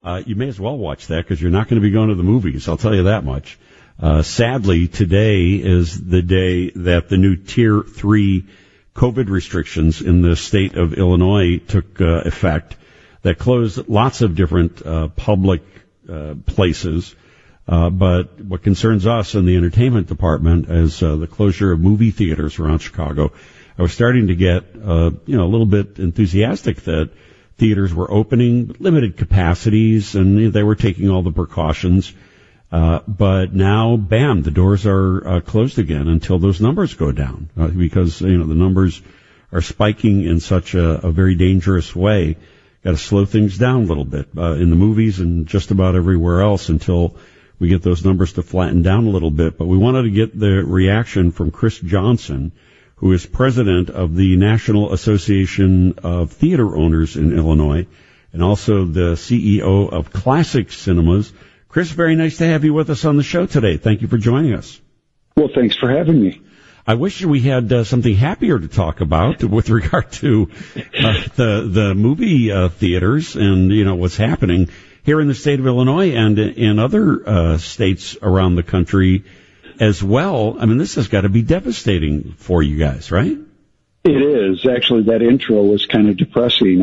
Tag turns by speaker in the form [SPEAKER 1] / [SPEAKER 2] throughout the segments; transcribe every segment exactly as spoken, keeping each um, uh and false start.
[SPEAKER 1] Uh, you may as well watch that because you're not going to be going to the movies. I'll tell you that much. Uh, sadly, today is the day that the new Tier three COVID restrictions in the state of Illinois took uh, effect that closed lots of different uh, public uh, places. Uh, but what concerns us in the entertainment department is uh, the closure of movie theaters around Chicago. I was starting to get, uh, you know, a little bit enthusiastic that theaters were opening, limited capacities, and they were taking all the precautions. Uh, but now, bam, the doors are uh, closed again until those numbers go down, uh, because, you know, the numbers are spiking in such a, a very dangerous way. Got to slow things down a little bit uh, in the movies and just about everywhere else until we get those numbers to flatten down a little bit. But we wanted to get the reaction from Chris Johnson, who is president of the National Association of Theater Owners in Illinois, and also the C E O of Classic Cinemas. Chris, very nice to have you with us on the show today. Thank you for joining us.
[SPEAKER 2] Well, thanks for having me.
[SPEAKER 1] I wish we had uh, something happier to talk about with regard to uh, the the movie uh, theaters and, you know, what's happening here in the state of Illinois and in other uh, states around the country as well. I mean, this has got to be devastating for you guys, right?
[SPEAKER 2] It is. Actually, that intro was kind of depressing.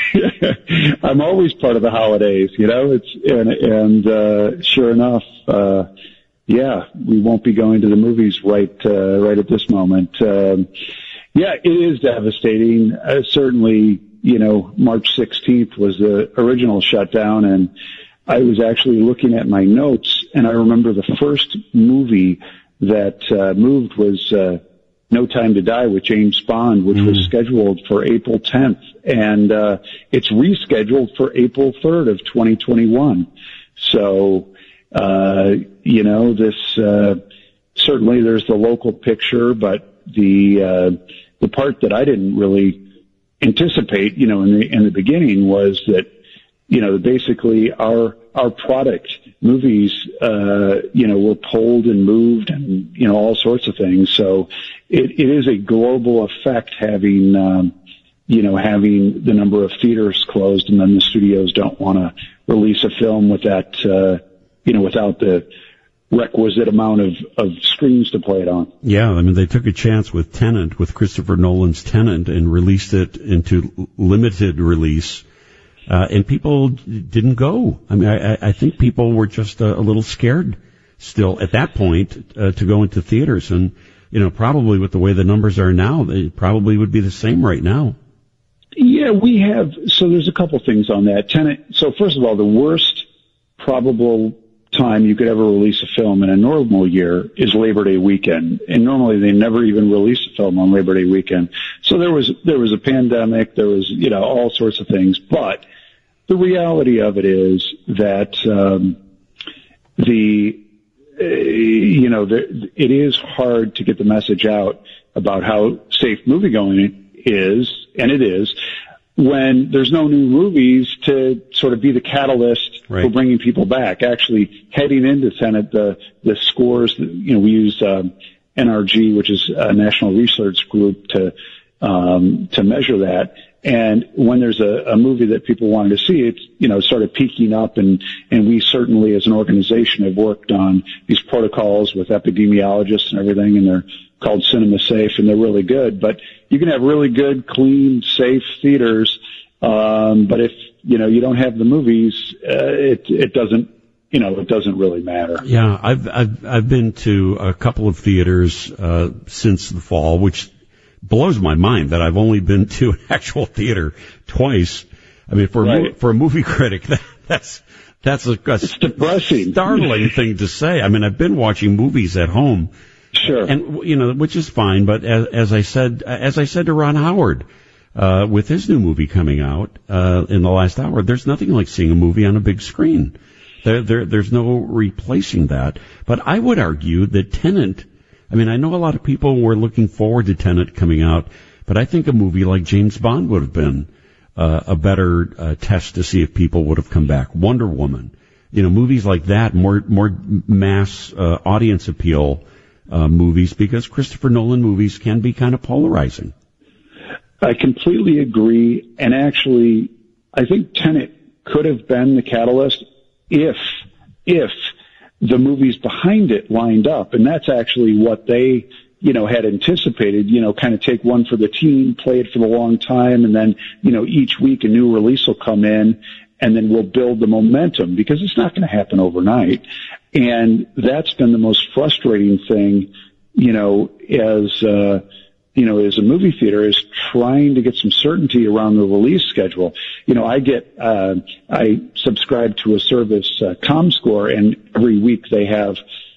[SPEAKER 2] I, I'm always part of the holidays, you know, it's, and, and uh, sure enough, uh, yeah, we won't be going to the movies right, uh, right at this moment. Um, yeah, it is devastating. Uh, certainly, you know, March sixteenth was the original shutdown, and I was actually looking at my notes, and I remember the first movie that uh, moved was uh, No Time to Die with James Bond, which mm. was scheduled for April tenth, and uh, it's rescheduled for April third of twenty twenty-one. So, uh, you know, this uh, certainly there's the local picture, but the uh, the part that I didn't really anticipate, you know, in the in the beginning was that, you know, basically our our product movies, uh, you know, were pulled and moved and, you know, all sorts of things. So it, it is a global effect having, um, you know, having the number of theaters closed, and then the studios don't want to release a film with that, uh, you know, without the requisite amount of, of screens to play it on.
[SPEAKER 1] Yeah, I mean, they took a chance with Tenet, with Christopher Nolan's Tenet, and released it into limited release. Uh, and people didn't go. I mean, I, I think people were just a, a little scared still at that point uh, to go into theaters. And, you know, probably with the way the numbers are now, they probably would be the same right now.
[SPEAKER 2] Yeah, we have, so there's a couple things on that. Tenet, so first of all, the worst probable time you could ever release a film in a normal year is Labor Day weekend. And normally they never even release a film on Labor Day weekend. So there was, there was a pandemic, there was, you know, all sorts of things. But the reality of it is that, um, the, uh, you know, the, it is hard to get the message out about how safe moviegoing is, and it is, when there's no new movies to sort of be the catalyst right. for bringing people back. Actually, heading into Tenet, the the scores, you know, we use um, N R G, which is a national research group, to um, to measure that. And when there's a, a movie that people wanted to see, it's, you know, started peaking up, and, and we certainly as an organization have worked on these protocols with epidemiologists and everything, and they're called Cinema Safe, and they're really good. But you can have really good, clean, safe theaters, um, but if, you know, you don't have the movies, uh, it, it doesn't, you know, it doesn't really matter.
[SPEAKER 1] Yeah, I've, I've, I've been to a couple of theaters, uh, since the fall, which blows my mind that I've only been to an actual theater twice. I mean, for, right. a, for a movie critic, that, that's, that's a, a
[SPEAKER 2] it's depressing.
[SPEAKER 1] startling thing to say. I mean, I've been watching movies at home.
[SPEAKER 2] Sure.
[SPEAKER 1] And, you know, which is fine, but as, as I said, as I said to Ron Howard, uh, with his new movie coming out, uh, in the last hour, there's nothing like seeing a movie on a big screen. There, there, there's no replacing that. But I would argue that Tenet, I mean, I know a lot of people were looking forward to Tenet coming out, but I think a movie like James Bond would have been, uh, a better, uh, test to see if people would have come back. Wonder Woman, you know, movies like that, more, more mass, uh, audience appeal, Uh, movies, because Christopher Nolan movies can be kind of polarizing.
[SPEAKER 2] I completely agree. And actually, I think Tenet could have been the catalyst if, if the movies behind it lined up. And that's actually what they, you know, had anticipated, you know, kind of take one for the team, play it for the long time, and then, you know, each week a new release will come in, and then we'll build the momentum, because it's not going to happen overnight. And that's been the most frustrating thing, you know, as, uh, you know, as a movie theater, is trying to get some certainty around the release schedule. You know, I get, uh, I subscribe to a service, uh, ComScore, and every week they have,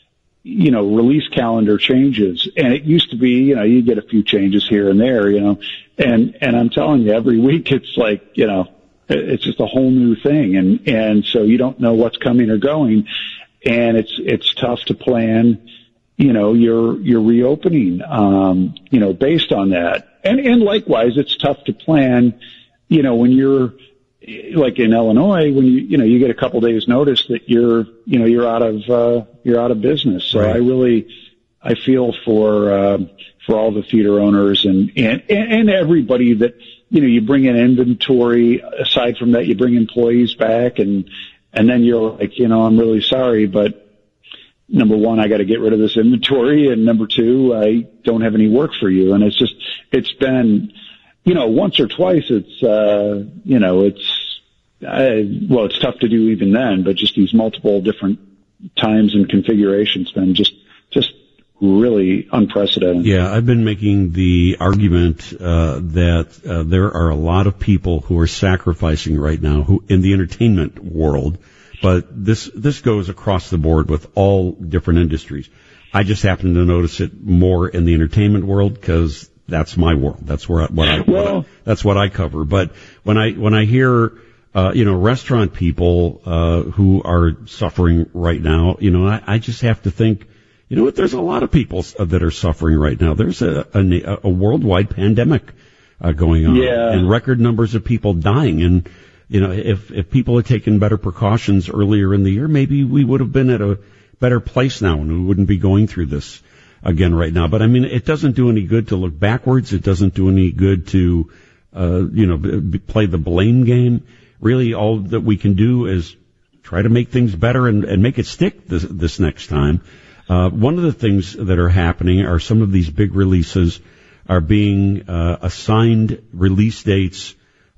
[SPEAKER 2] you know, release calendar changes. And it used to be, you know, you get a few changes here and there, you know, and, and I'm telling you, every week it's like, you know, it's just a whole new thing. And, and so you don't know what's coming or going. And it's, it's tough to plan, you know, your, your reopening, um, you know, based on that. And, and likewise, it's tough to plan, you know, when you're, like in Illinois, when you, you know, you get a couple days notice that you're, you know, you're out of, uh, you're out of business. So right. I really, I feel for, uh, for all the theater owners and, and, and everybody that, you know, you bring in inventory. Aside from that, you bring employees back, and, and then you're like, you know, I'm really sorry, but number one, I got to get rid of this inventory, and number two, I don't have any work for you. And it's just, it's been, you know, once or twice, it's, uh, you know, it's, I, well, it's tough to do even then, but just these multiple different times and configurations been just, just really unprecedented.
[SPEAKER 1] Yeah, I've been making the argument, uh, that, uh, there are a lot of people who are sacrificing right now who, in the entertainment world, but this, this goes across the board with all different industries. I just happen to notice it more in the entertainment world because that's my world. That's where I, what I,
[SPEAKER 2] well,
[SPEAKER 1] what I, that's what I cover. But when I, when I hear, uh, you know, restaurant people, uh, who are suffering right now, you know, I, I just have to think, you know what, there's a lot of people that are suffering right now. There's a, a, a worldwide pandemic, uh, going on.
[SPEAKER 2] Yeah.
[SPEAKER 1] And record numbers of people dying. And, you know, if, if people had taken better precautions earlier in the year, maybe we would have been at a better place now and we wouldn't be going through this again right now. But I mean, it doesn't do any good to look backwards. It doesn't do any good to, uh, you know, b- play the blame game. Really, all that we can do is try to make things better and, and make it stick this, this next time. Uh, one of the things that are happening are some of these big releases are being, uh, assigned release dates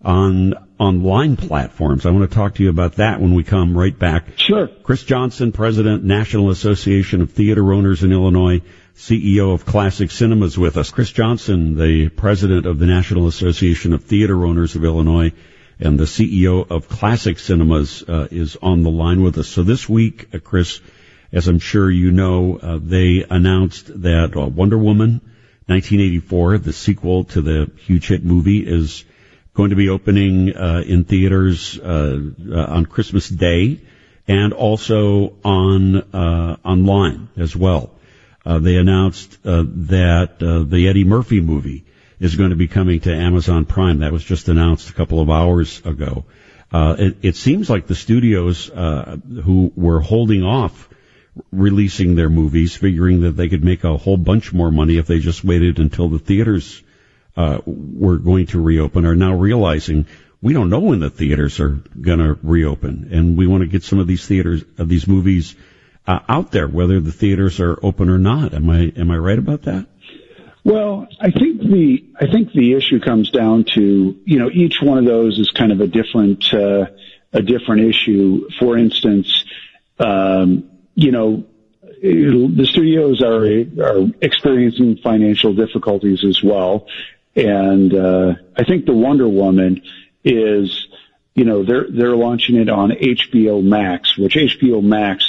[SPEAKER 1] on online platforms. I want to talk to you about that when we come right back.
[SPEAKER 2] Sure.
[SPEAKER 1] Chris Johnson, President, National Association of Theater Owners in Illinois, C E O of Classic Cinemas, with us. Chris Johnson, the President of the National Association of Theater Owners of Illinois and the C E O of Classic Cinemas, uh, is on the line with us. So this week, uh, Chris, as I'm sure you know, uh, they announced that uh, Wonder Woman nineteen eighty-four, the sequel to the huge hit movie, is going to be opening uh, in theaters uh, uh, on Christmas Day and also on uh, online as well. Uh, they announced uh, that uh, the Eddie Murphy movie is going to be coming to Amazon Prime. That was just announced a couple of hours ago. Uh, it, it seems like the studios uh, who were holding off releasing their movies, figuring that they could make a whole bunch more money if they just waited until the theaters uh, were going to reopen, are now realizing we don't know when the theaters are going to reopen, and we want to get some of these theaters, of these movies, uh, out there, whether the theaters are open or not. Am I am I right about that?
[SPEAKER 2] Well, I think the I think the issue comes down to, you know, each one of those is kind of a different uh, a different issue. For instance, um, you know, the studios are are experiencing financial difficulties as well, and uh, I think the Wonder Woman is, you know, they're they're launching it on H B O Max, which H B O Max,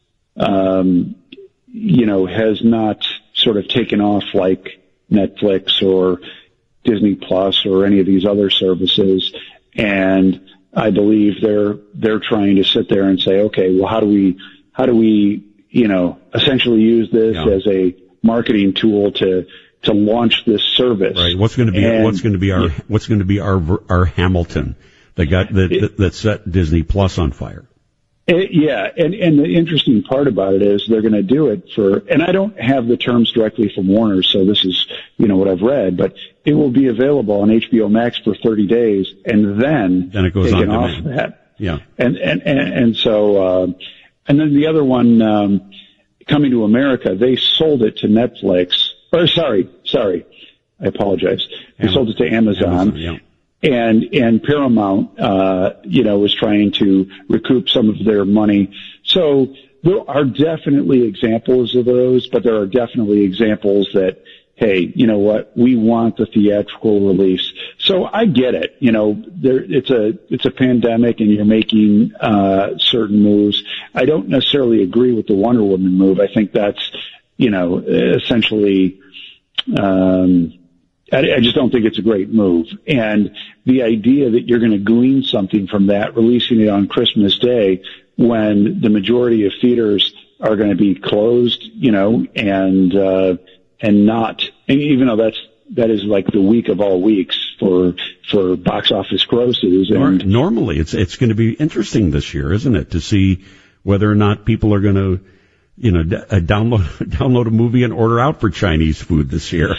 [SPEAKER 2] um, you know, has not sort of taken off like Netflix or Disney Plus or any of these other services. And I believe they're they're trying to sit there and say, okay, well, how do we how do we you know essentially use this yeah. as a marketing tool to to launch this service?
[SPEAKER 1] Right. What's going to be and, what's going to be our yeah. what's going to be our our Hamilton that got that that, that set Disney Plus on fire?
[SPEAKER 2] It, yeah, and, and the interesting part about it is they're going to do it for, and I don't have the terms directly from Warner, so this is, you know, what I've read, but it will be available on H B O Max for thirty days, and then,
[SPEAKER 1] then it goes
[SPEAKER 2] taken
[SPEAKER 1] on
[SPEAKER 2] off
[SPEAKER 1] demand.
[SPEAKER 2] that.
[SPEAKER 1] Yeah.
[SPEAKER 2] And, and, and, and so, uh, and then the other one, um, Coming to America, they sold it to Netflix, or sorry, sorry, I apologize. They Am- sold it to Amazon. Amazon yeah. And, and Paramount, uh, you know, was trying to recoup some of their money. So there are definitely examples of those, but there are definitely examples that, hey, you know what, we want the theatrical release. So I get it. You know, there, it's a, it's a pandemic and you're making, uh, certain moves. I don't necessarily agree with the Wonder Woman move. I think that's, you know, essentially, um, I, I just don't think it's a great move. And the idea that you're going to glean something from that, releasing it on Christmas Day when the majority of theaters are going to be closed, you know, and, uh, and not, and even though that's, that is like the week of all weeks for, for box office grosses. And
[SPEAKER 1] normally it's, it's going to be interesting this year, isn't it? To see whether or not people are going to, you know, d- uh, download, download a movie and order out for Chinese food this year.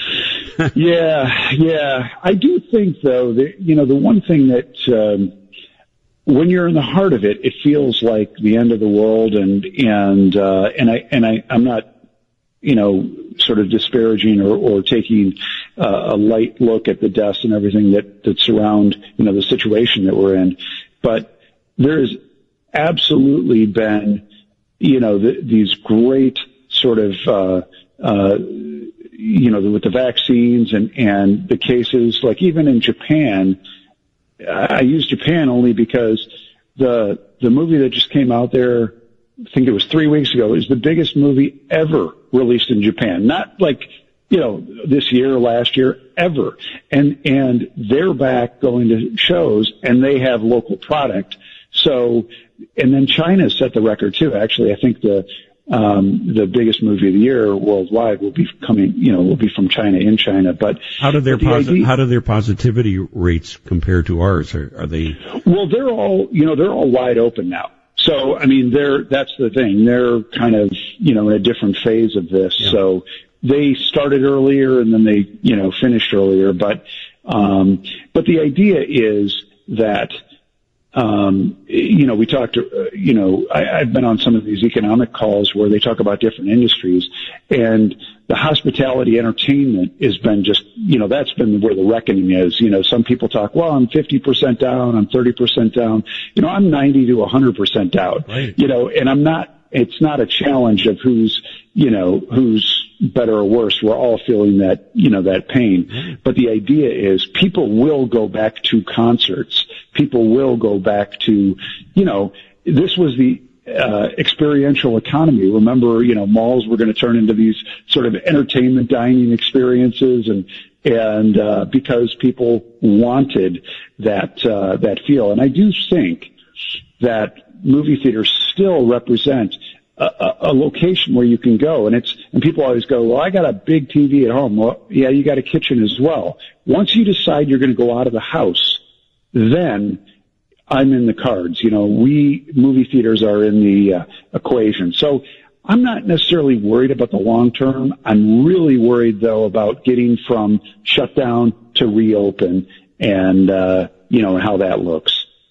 [SPEAKER 2] yeah. Yeah. I do think though that, you know, the one thing that, um, when you're in the heart of it, it feels like the end of the world. And, and, uh, and I, and I, I'm not, you know, sort of disparaging or, or taking uh, a light look at the deaths and everything that, that surround, you know, the situation that we're in. But there's absolutely been, you know, the, these great sort of, uh, uh, you know, with the vaccines and, and the cases, like even in Japan, I use Japan only because the, the movie that just came out there, I think it was three weeks ago, is the biggest movie ever released in Japan. Not like, you know, this year, last year, ever. And, and they're back going to shows and they have local product. So, and then China set the record too. Actually, I think the, um, the biggest movie of the year worldwide will be coming, you know, will be from China in China. But
[SPEAKER 1] how do their
[SPEAKER 2] the
[SPEAKER 1] posi-
[SPEAKER 2] idea,
[SPEAKER 1] how do their positivity rates compare to ours? Are, are they?
[SPEAKER 2] Well, they're all, you know, they're all wide open now. So, I mean, they're, that's the thing. They're kind of, you know, in a different phase of this. Yeah. So they started earlier and then they, you know, finished earlier. But, um, but the idea is that, um, you know, we talked, uh, you know, I, I've been on some of these economic calls where they talk about different industries, and the hospitality entertainment has been just, you know, that's been where the reckoning is. You know, some people talk, well, I'm fifty percent down, I'm thirty percent down. You know, I'm ninety to one hundred percent down.
[SPEAKER 1] Right.
[SPEAKER 2] You know, and I'm not, it's not a challenge of who's, you know, who's better or worse. We're all feeling that, you know, that pain. Mm-hmm. But the idea is people will go back to concerts. People will go back to, you know, this was the uh, experiential economy. Remember, you know, malls were going to turn into these sort of entertainment dining experiences, and and uh, because people wanted that uh, that feel. And I do think that movie theaters still represent a, a, a location where you can go, and it's and people always go, well, I got a big T V at home. Well, yeah, you got a kitchen as well. Once you decide you're going to go out of the house, then I'm in the cards. You know, we movie theaters are in the uh, equation. So I'm not necessarily worried about the long term. I'm really worried though about getting from shutdown to reopen, and uh, you know, how that looks.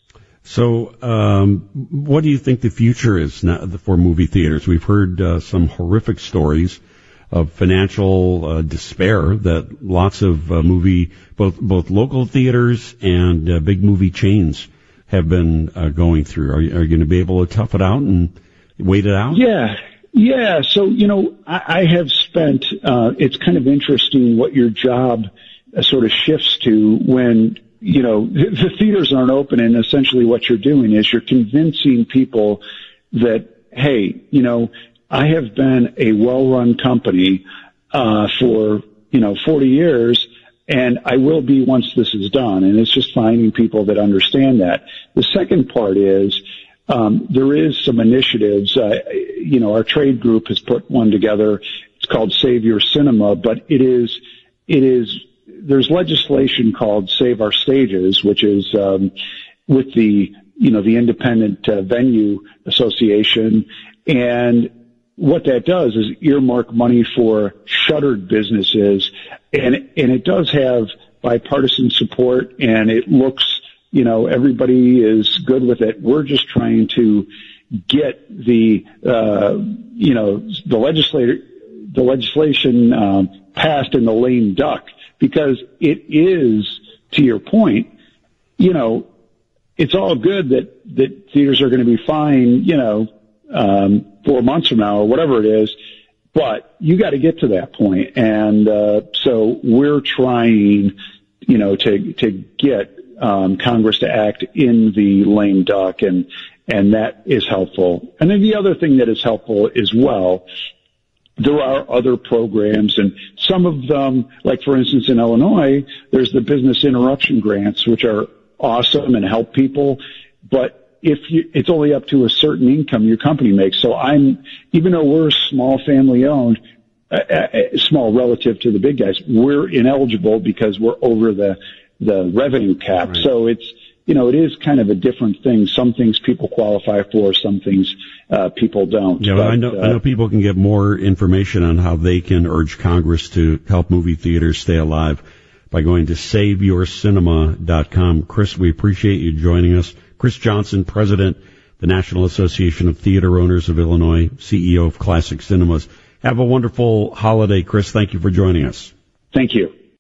[SPEAKER 1] So, um, what do you think the future is now for movie theaters? We've heard uh, some horrific stories of financial uh, despair that lots of uh, movie, both both local theaters and uh, big movie chains have been uh, going through. Are you, are you going to be able to tough it out and wait it out?
[SPEAKER 2] Yeah, yeah. So, you know, I, I have spent. Uh, it's kind of interesting what your job uh, sort of shifts to when, you know, the, the theaters aren't open, and essentially what you're doing is you're convincing people that, hey, you know, I have been a well-run company uh, for, you know, forty years, and I will be once this is done. And it's just finding people that understand that. The second part is um, there is some initiatives. Uh, you know, our trade group has put one together. It's called Save Your Cinema, but it is it is there's legislation called Save Our Stages, which is um, with the you know the Independent uh, Venue Association, and what that does is earmark money for shuttered businesses, and and it does have bipartisan support, and it looks you know, everybody is good with it. We're just trying to get the, uh, you know, the legislator, the legislation, um, passed in the lame duck, because it is, to your point, you know, it's all good that, that theaters are going to be fine, you know, um, four months from now or whatever it is, but you got to get to that point. And, uh, so we're trying, you know, to, to get, um, Congress to act in the lame duck, and, and that is helpful. And then the other thing that is helpful as well, there are other programs, and some of them, like for instance in Illinois, there's the business interruption grants, which are awesome and help people, but if you, it's only up to a certain income your company makes. So I'm, even though we're small family owned, uh, uh, small relative to the big guys, we're ineligible because we're over the, the revenue cap. Right. So it's, you know, it is kind of a different thing. Some things people qualify for, some things, uh, people don't.
[SPEAKER 1] Yeah, but, I know, uh, I know people can get more information on how they can urge Congress to help movie theaters stay alive by going to save your cinema dot com. Chris, we appreciate you joining us. Chris Johnson, President, the National Association of Theater Owners of Illinois, C E O of Classic Cinemas. Have a wonderful holiday, Chris. Thank you for joining us.
[SPEAKER 2] Thank you.